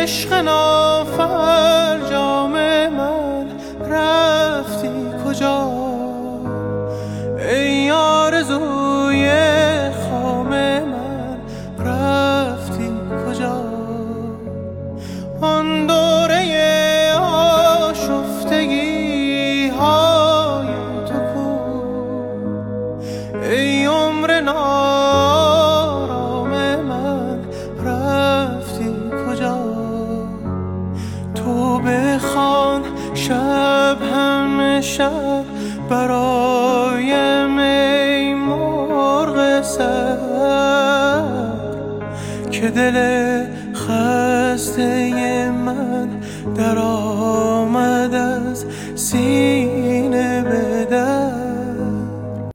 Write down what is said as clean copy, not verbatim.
عشق نافرجام من رفتی کجا؟ ای آرزوی خام من رفتی کجا؟ آن دوره آشفتگی های تو کو؟ ای عمر نارام من رفتی کجا؟ تو بخوان شب همه شب برای می مرغ سحر که دل خسته من در آمد از سینه